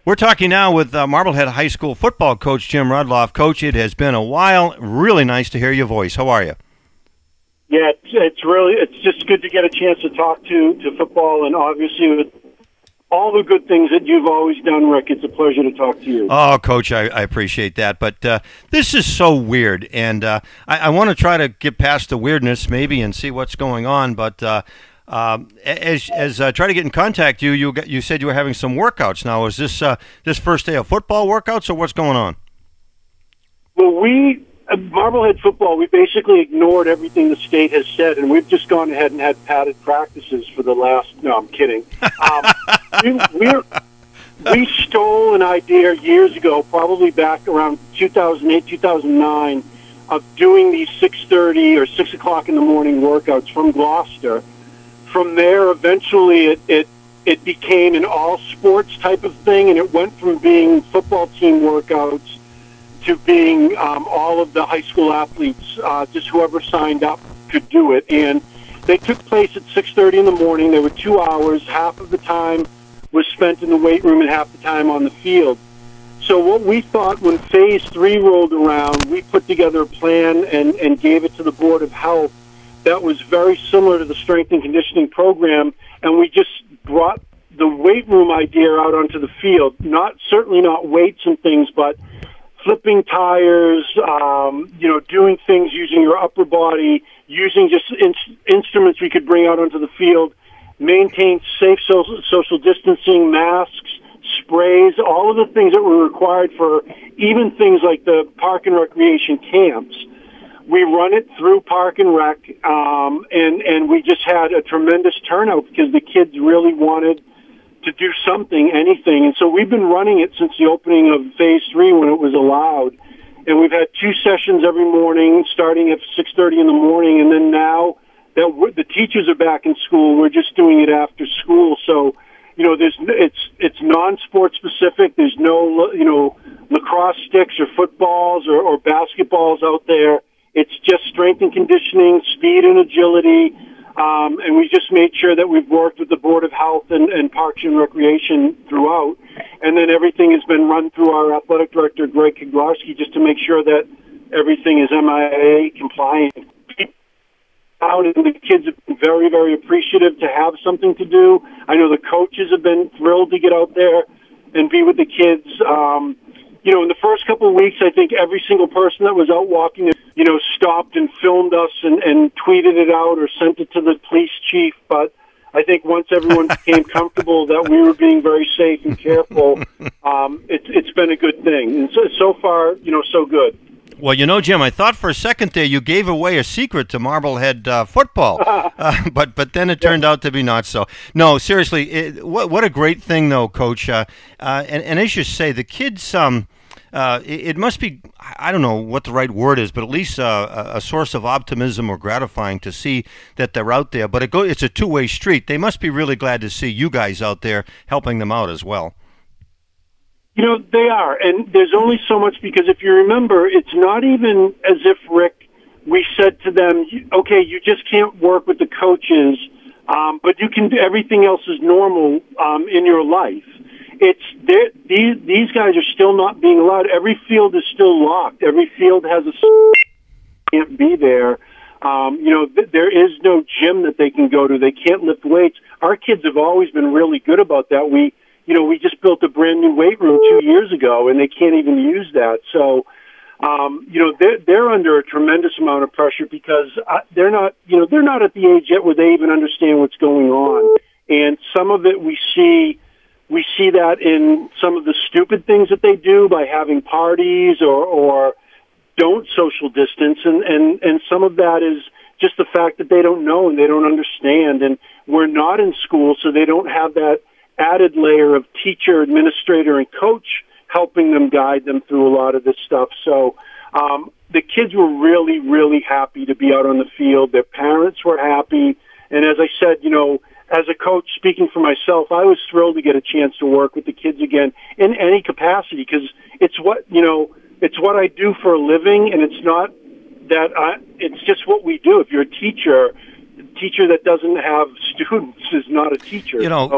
We're talking now with Marblehead High School football coach Jim Rudloff. Coach, it has been a while. Really nice to hear your voice. How are you? Yeah, it's just good to get a chance to talk to football, and obviously with all the good things that you've always done, Rick, it's a pleasure to talk to you. Oh, Coach, I appreciate that. But this is so weird, and I want to try to get past the weirdness maybe and see what's going on. But as I try to get in contact with you, you said you were having some workouts. Now, is this first day of football workouts, or what's going on? Well, Marblehead football, we basically ignored everything the state has said, and we've just gone ahead and had padded practices for the last. No, I'm kidding. We stole an idea years ago, probably back around 2008, 2009, of doing these 6:30 or 6 o'clock in the morning workouts from Gloucester. From there, eventually, it became an all sports type of thing, and it went from being football team workouts to being all of the high school athletes, just whoever signed up could do it. And they took place at 6:30 in the morning. There were 2 hours. Half of the time was spent in the weight room and half the time on the field. So what we thought when Phase 3 rolled around, we put together a plan and gave it to the Board of Health that was very similar to the strength and conditioning program, and we just brought the weight room idea out onto the field. Certainly not weights and things, but flipping tires, doing things using your upper body, using just instruments we could bring out onto the field, maintain safe social distancing, masks, sprays, all of the things that were required for even things like the park and recreation camps. We run it through Park and Rec, and we just had a tremendous turnout because the kids really wanted to do something, anything. And so we've been running it since the opening of Phase 3 when it was allowed. And we've had 2 sessions every morning, starting at 6:30 in the morning. And then now that the teachers are back in school, we're just doing it after school. So, it's non-sport specific. There's no, lacrosse sticks or footballs or basketballs out there. It's just strength and conditioning, speed and agility. And we just made sure that we've worked with the Board of Health and Parks and Recreation throughout. And then everything has been run through our athletic director, Greg Koglarski, just to make sure that everything is MIA compliant. And the kids have been very, very appreciative to have something to do. I know the coaches have been thrilled to get out there and be with the kids. In the first couple of weeks, I think every single person that was out walking, stopped and filmed us and tweeted it out or sent it to the police chief. But I think once everyone became comfortable that we were being very safe and careful, it's been a good thing. And so far, so good. Well, Jim, I thought for a second there you gave away a secret to Marblehead football, but then it turned out to be not so. No, seriously, what a great thing, though, Coach. And as you say, the kids, it must be, I don't know what the right word is, but at least a source of optimism or gratifying to see that they're out there. But it's a two-way street. They must be really glad to see you guys out there helping them out as well. They are, and there's only so much, because if you remember, it's not even as if, Rick, we said to them, okay, you just can't work with the coaches, but you can do everything else is normal in your life. These guys are still not being allowed. Every field is still locked. Every field has can't be there. There is no gym that they can go to. They can't lift weights. Our kids have always been really good about that. We just built a brand new weight room 2 years ago, and they can't even use that. So, they're under a tremendous amount of pressure because they're not at the age yet where they even understand what's going on. And some of it we see that in some of the stupid things that they do by having parties or don't social distance, and some of that is just the fact that they don't know and they don't understand, and we're not in school, so they don't have that added layer of teacher, administrator, and coach helping them, guide them through a lot of this stuff. So the kids were really, really happy to be out on the field. Their parents were happy. And as I said, as a coach, speaking for myself, I was thrilled to get a chance to work with the kids again in any capacity, because it's what I do for a living, and it's not that it's just what we do. If you're a teacher that doesn't have students is not a teacher. So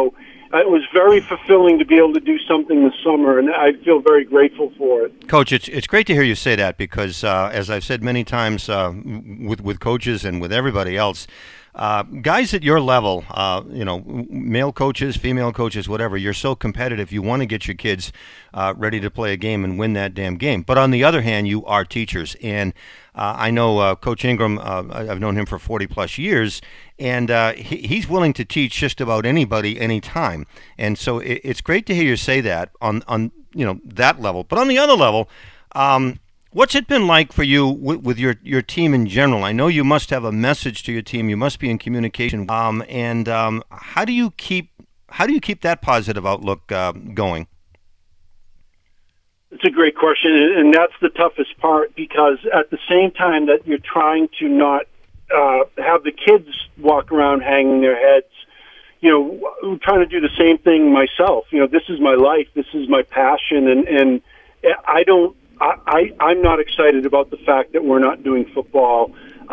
it was very fulfilling to be able to do something this summer, and I feel very grateful for it. Coach, it's great to hear you say that because, as I've said many times with coaches and with everybody else, guys at your level, male coaches, female coaches, whatever, you're so competitive. You want to get your kids ready to play a game and win that damn game. But on the other hand, you are teachers. And I know Coach Ingram, I've known him for 40-plus years, and he's willing to teach just about anybody, anytime. And so it's great to hear you say that on that level. But on the other level, what's it been like for you with your team in general? I know you must have a message to your team. You must be in communication. And how do you keep that positive outlook going? It's a great question, and that's the toughest part, because at the same time that you're trying to not have the kids walk around hanging their heads, I'm trying to do the same thing myself. This is my life. This is my passion, and I'm not excited about the fact that we're not doing football.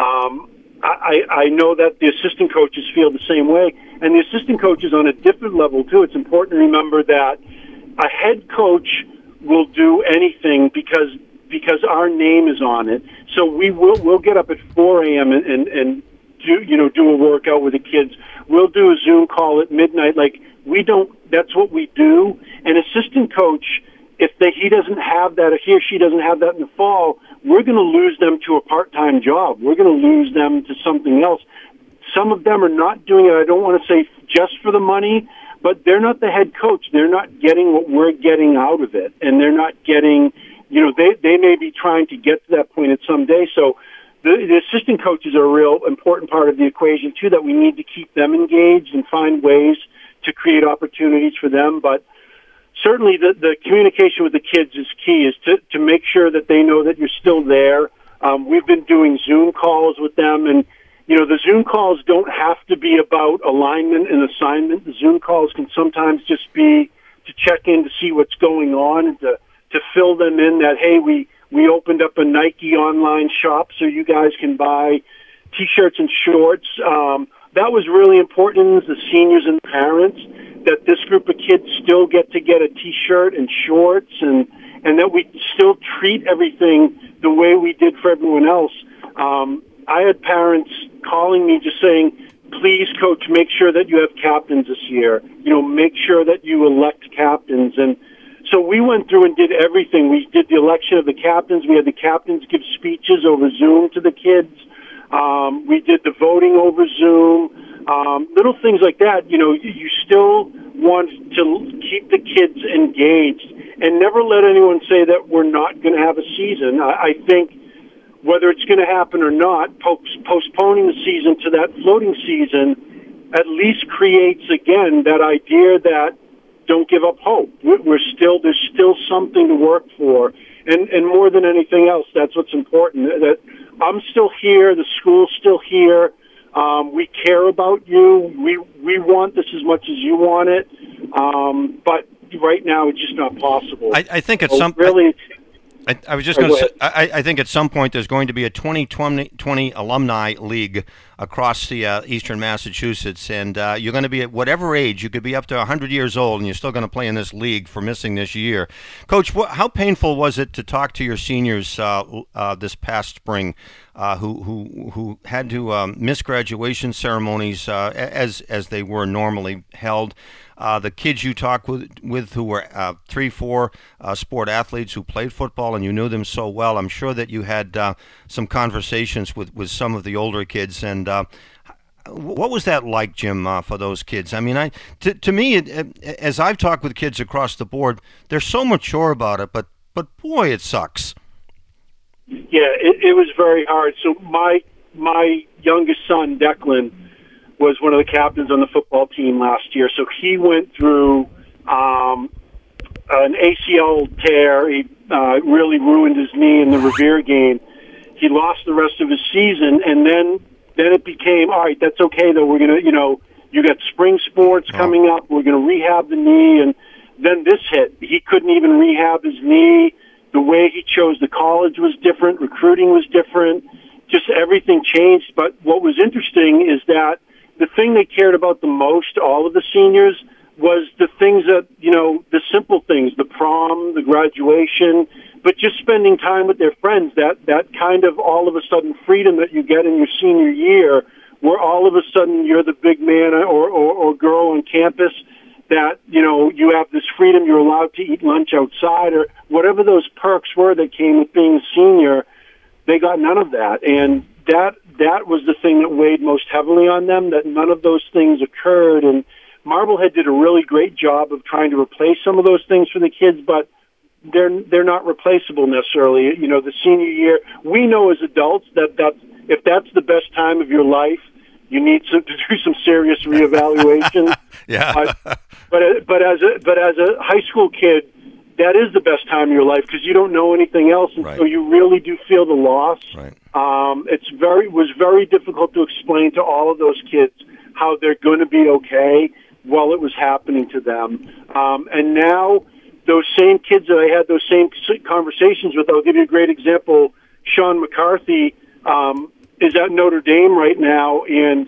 I know that the assistant coaches feel the same way, and the assistant coaches on a different level too. It's important to remember that a head coach will do anything because our name is on it. So we'll get up at 4 a.m. and do a workout with the kids. We'll do a Zoom call at midnight. That's what we do. An assistant coach, if he doesn't have that, or he or she doesn't have that in the fall, we're going to lose them to a part-time job. We're going to lose them to something else. Some of them are not doing it, I don't want to say just for the money, but they're not the head coach. They're not getting what we're getting out of it, and they're not getting, they may be trying to get to that point at some day. So the assistant coaches are a real important part of the equation, too, that we need to keep them engaged and find ways to create opportunities for them. But certainly the communication with the kids is key, is to make sure that they know that you're still there. We've been doing Zoom calls with them, and the Zoom calls don't have to be about alignment and assignment. The Zoom calls can sometimes just be to check in to see what's going on, and to fill them in that, hey, we opened up a Nike online shop so you guys can buy T-shirts and shorts. That was really important, the seniors and parents, that this group of kids still get a T-shirt and shorts, and that we still treat everything the way we did for everyone else. I had parents calling me just saying, please, Coach, make sure that you have captains this year. Make sure that you elect captains. And so we went through and did everything. We did the election of the captains. We had the captains give speeches over Zoom to the kids. We did the voting over Zoom. Little things like that. You still want to keep the kids engaged and never let anyone say that we're not going to have a season. I think whether it's going to happen or not, postponing the season to that floating season at least creates, again, that idea that don't give up hope. There's still something to work for. And more than anything else, that's what's important, that I'm still here, the school's still here, we care about you, we want this as much as you want it, but right now it's just not possible. I think at I was just going to say, I think at some point there's going to be a 2020 alumni league across the eastern Massachusetts, and you're going to be at whatever age. You could be up to 100 years old, and you're still going to play in this league for missing this year. Coach, how painful was it to talk to your seniors this past spring who had to miss graduation ceremonies as they were normally held? The kids you talked with who were 3-4 sport athletes who played football, and you knew them so well. I'm sure that you had some conversations with some of the older kids. And what was that like, Jim, for those kids? I mean, to me, as I've talked with kids across the board, they're so mature about it, but boy, it sucks. Yeah, it was very hard. So my youngest son, Declan, was one of the captains on the football team last year. So he went through an ACL tear. He really ruined his knee in the Revere game. He lost the rest of his season, and then it became, all right, that's okay, though. We're going to, you got spring sports coming up. We're going to rehab the knee. And then this hit. He couldn't even rehab his knee. The way he chose the college was different. Recruiting was different. Just everything changed. But what was interesting is that the thing they cared about the most, all of the seniors, was the things that, the simple things, the prom, the graduation, but just spending time with their friends, that kind of all of a sudden freedom that you get in your senior year, where all of a sudden you're the big man or girl on campus, that, you have this freedom, you're allowed to eat lunch outside, or whatever those perks were that came with being a senior. They got none of that. And that was the thing that weighed most heavily on them, that none of those things occurred. And Marblehead did a really great job of trying to replace some of those things for the kids, but they're not replaceable necessarily. The senior year, we know as adults that if that's the best time of your life, you need to do some serious reevaluation. Yeah. But as a high school kid, that is the best time of your life because you don't know anything else, and Right. so you really do feel the loss. Right. It was very difficult to explain to all of those kids how they're going to be okay while it was happening to them. And now, those same kids that I had those same conversations with, I'll give you a great example. Sean McCarthy is at Notre Dame right now, and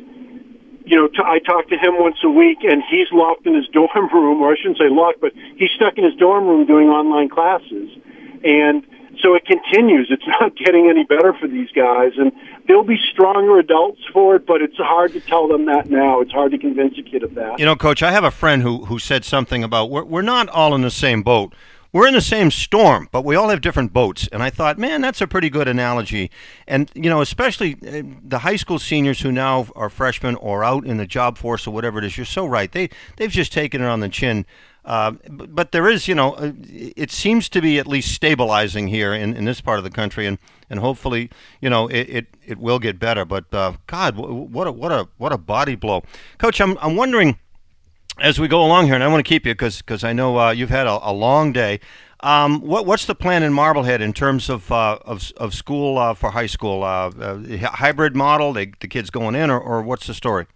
I talk to him once a week, and he's locked in his dorm room, or I shouldn't say locked, but he's stuck in his dorm room doing online classes. And so it continues. It's not getting any better for these guys, and they'll be stronger adults for it, but it's hard to tell them that now. It's hard to convince a kid of that. Coach, I have a friend who said something about we're not all in the same boat. We're in the same storm, but we all have different boats. And I thought, man, that's a pretty good analogy. And, especially the high school seniors who now are freshmen or out in the job force or whatever it is, you're so right. They've just taken it on the chin. But there is, it seems to be at least stabilizing here in this part of the country, and hopefully, it will get better. But God, what a body blow, Coach. I'm wondering, as we go along here, and I want to keep you because I know you've had a long day. What's the plan in Marblehead in terms of school for high school? Hybrid model, the kids going in, or what's the story?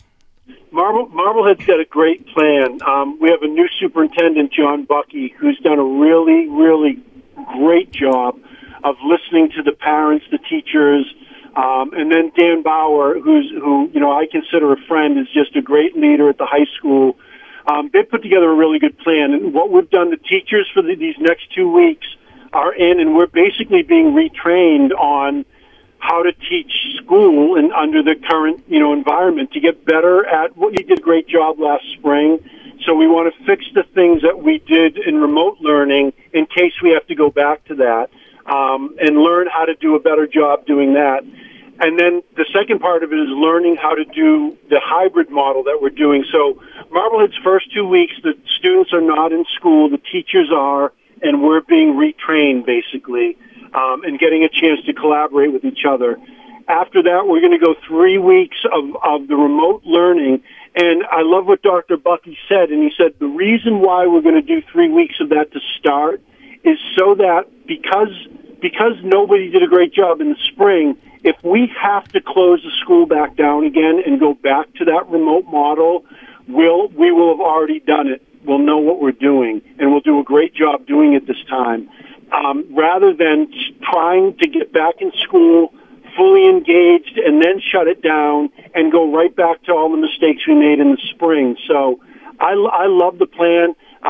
Marblehead's got a great plan. We have a new superintendent, John Bucky, who's done a really, really great job of listening to the parents, the teachers, and then Dan Bauer, who I consider a friend, is just a great leader at the high school. They put together a really good plan, and what we've done, the teachers for these next 2 weeks are in, and we're basically being retrained on how to teach school and under the current, environment to get better at what you did a great job last spring. So we want to fix the things that we did in remote learning in case we have to go back to that, and learn how to do a better job doing that. And then the second part of it is learning how to do the hybrid model that we're doing. So Marblehead's first 2 weeks, the students are not in school, the teachers are, and we're being retrained basically, and getting a chance to collaborate with each other. After that, we're going to go 3 weeks of the remote learning. And I love what Dr. Bucky said, and he said the reason why we're going to do 3 weeks of that to start is so that because nobody did a great job in the spring, if we have to close the school back down again and go back to that remote model, we will have already done it. We'll know what we're doing, and we'll do a great job doing it this time. Rather than trying to get back in school fully engaged and then shut it down and go right back to all the mistakes we made in the spring. So I love the plan.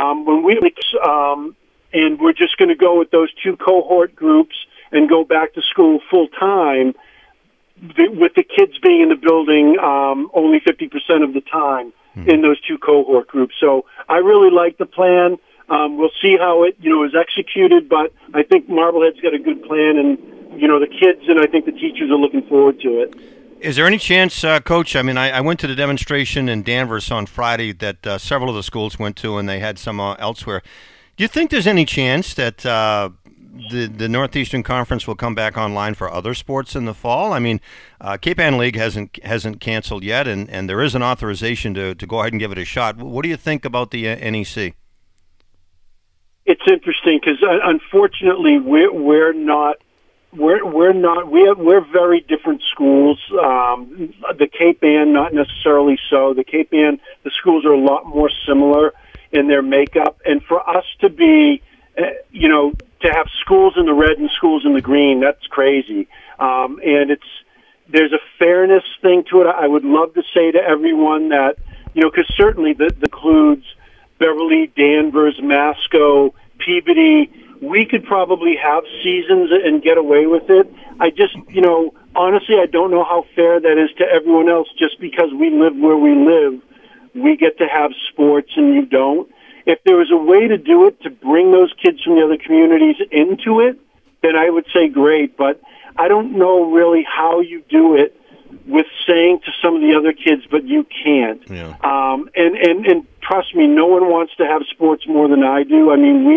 And we're just going to go with those 2 cohort groups and go back to school full time, with the kids being in the building only 50% of the time in those 2 cohort groups. So I really like the plan. We'll see how it is executed, but I think Marblehead's got a good plan, and the kids and I think the teachers are looking forward to it. Is there any chance, Coach? I mean, I went to the demonstration in Danvers on Friday that several of the schools went to, and they had some elsewhere. Do you think there's any chance that the Northeastern Conference will come back online for other sports in the fall? I mean, Cape Ann League hasn't canceled yet, and there is an authorization to go ahead and give it a shot. What do you think about the NEC? It's interesting because unfortunately we're very different schools. The Cape Ann, not necessarily so. The Cape Ann, the schools are a lot more similar in their makeup, and for us to be, to have schools in the red and schools in the green, that's crazy. And there's a fairness thing to it. I would love to say to everyone that, because certainly that includes Beverly, Danvers, Masco, Peabody, we could probably have seasons and get away with it. I just, honestly, I don't know how fair that is to everyone else. Just because we live where we live, we get to have sports and you don't. If there was a way to do it to bring those kids from the other communities into it, then I would say great. But I don't know really how you do it with saying to some of the other kids, but you can't. Yeah. And trust me, no one wants to have sports more than I do. I mean,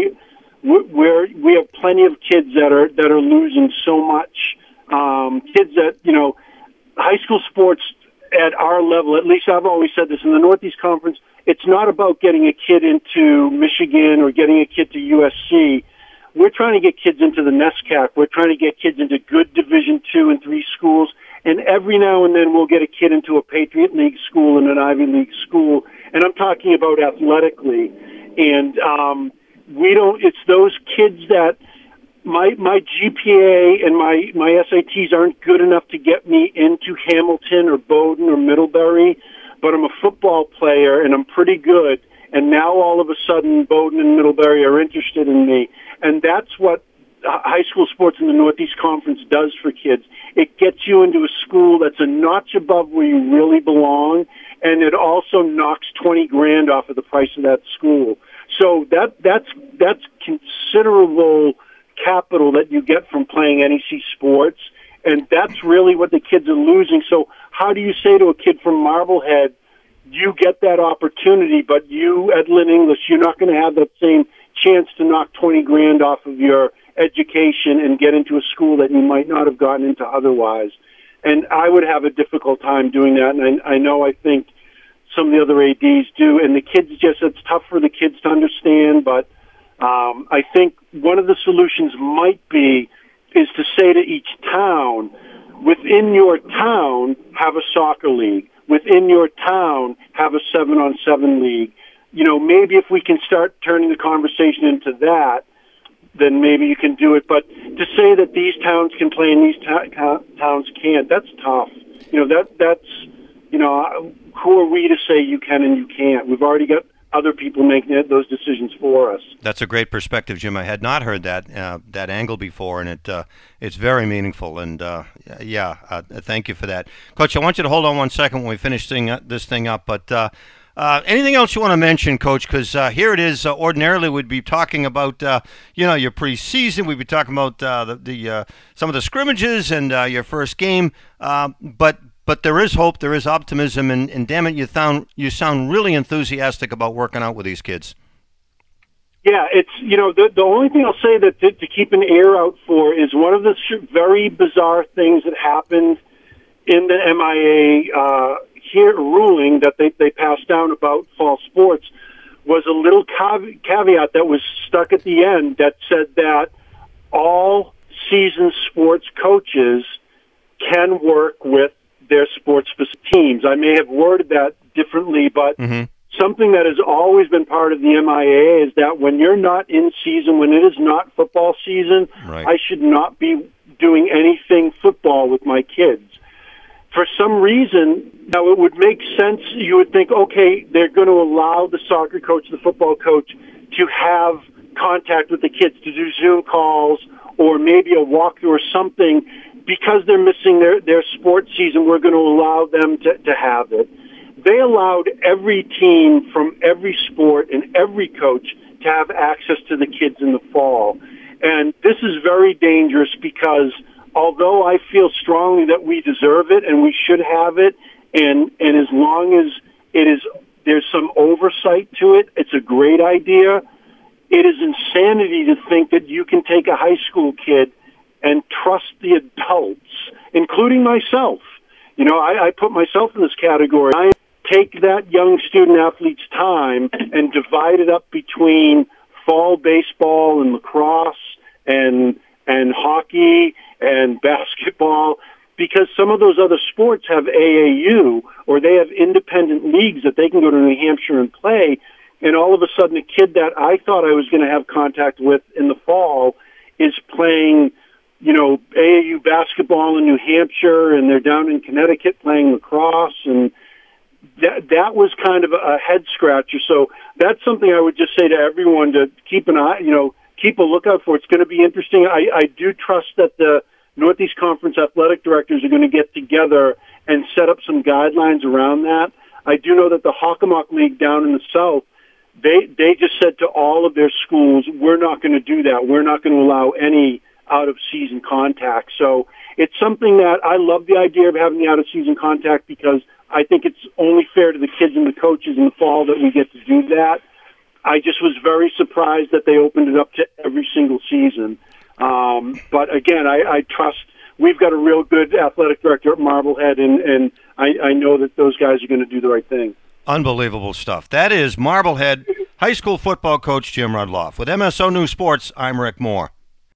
we have plenty of kids that are losing so much. Kids that, high school sports at our level, at least I've always said this in the Northeast Conference, it's not about getting a kid into Michigan or getting a kid to USC. We're trying to get kids into the NESCAC. We're trying to get kids into good Division II and III schools. And every now and then we'll get a kid into a Patriot League school and an Ivy League school. And I'm talking about athletically. And it's those kids that my GPA and my SATs aren't good enough to get me into Hamilton or Bowdoin or Middlebury, but I'm a football player and I'm pretty good. And now all of a sudden Bowdoin and Middlebury are interested in me. And that's what high school sports in the Northeast Conference does for kids. It gets you into a school that's a notch above where you really belong, and it also knocks $20,000 off of the price of that school. So that's considerable capital that you get from playing NEC sports, and that's really what the kids are losing. So how do you say to a kid from Marblehead, you get that opportunity, but you at Lynn English, you're not going to have that same chance to knock $20,000 off of your education and get into a school that you might not have gotten into otherwise. And I would have a difficult time doing that, and I think some of the other ADs do. And the kids it's tough for the kids to understand, but I think one of the solutions might be is to say to each town, within your town, have a soccer league. Within your town, have a 7-on-7 league. Maybe if we can start turning the conversation into that, then maybe you can do it. But to say that these towns can play and these towns can't, that's tough. Who are we to say you can and you can't? We've already got other people making those decisions for us. That's a great perspective, Jim. I had not heard that angle before, and it's very meaningful. And thank you for that, Coach. I want you to hold on 1 second when we finish this thing up. But anything else you want to mention, Coach? Because here it is. Ordinarily, we'd be talking about your preseason. We'd be talking about some of the scrimmages and your first game. But there is hope, there is optimism, and damn it, you sound really enthusiastic about working out with these kids. Yeah, it's the only thing I'll say that to keep an ear out for is one of the very bizarre things that happened in the MIA ruling that they passed down about fall sports was a little caveat that was stuck at the end that said that all seasoned sports coaches can work with their sports-specific teams. I may have worded that differently, but something that has always been part of the MIA is that when you're not in season, when it is not football season, right, I should not be doing anything football with my kids. For some reason, now it would make sense. You would think, okay, they're going to allow the soccer coach, the football coach, to have contact with the kids, to do Zoom calls or maybe a walkthrough or something. Because they're missing their sports season, we're going to allow them to have it. They allowed every team from every sport and every coach to have access to the kids in the fall. And this is very dangerous because although I feel strongly that we deserve it and we should have it, and as long as there's some oversight to it, it's a great idea. It is insanity to think that you can take a high school kid and trust the adults, including myself. I put myself in this category. I take that young student-athlete's time and divide it up between fall baseball and lacrosse and hockey and basketball, because some of those other sports have AAU or they have independent leagues that they can go to New Hampshire and play, and all of a sudden a kid that I thought I was going to have contact with in the fall is playing AAU basketball in New Hampshire, and they're down in Connecticut playing lacrosse, and that was kind of a head scratcher. So that's something I would just say to everyone to keep an eye, keep a lookout for. It's going to be interesting. I do trust that the Northeast Conference athletic directors are going to get together and set up some guidelines around that. I do know that the Hockomock League down in the South, they just said to all of their schools, we're not going to do that. We're not going to allow any out-of-season contact. So it's something that I love the idea of having the out-of-season contact because I think it's only fair to the kids and the coaches in the fall that we get to do that. I just was very surprised that they opened it up to every single season. But again, I trust we've got a real good athletic director at Marblehead, and I know that those guys are going to do the right thing. Unbelievable stuff. That is Marblehead high school football coach Jim Rudloff. With MSO News Sports, I'm Rick Moore.